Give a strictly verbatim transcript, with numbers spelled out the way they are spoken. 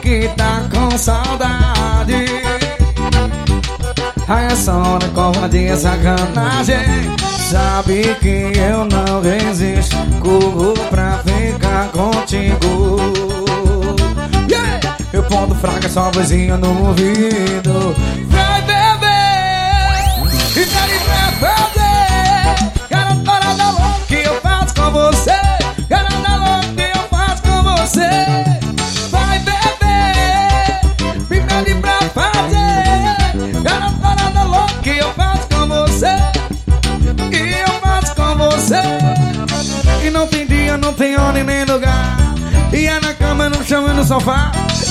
que tá com saudade. Aí essa hora covardia, sacanagem. Sabe que eu não resisto, corro pra ficar contigo. Yeah! Eu pondo fraca, só vozinha no ouvido. Vai beber e dá-lhe pra fazer. Garota louca que eu faço com você. Garota louca que eu faço com você. Vai beber e dá-lhe pra fazer. Garota louca que eu faço com você. E eu faço com você. E não tem dia, não tem hora e nem lugar. E é na cama, no chão e no sofá.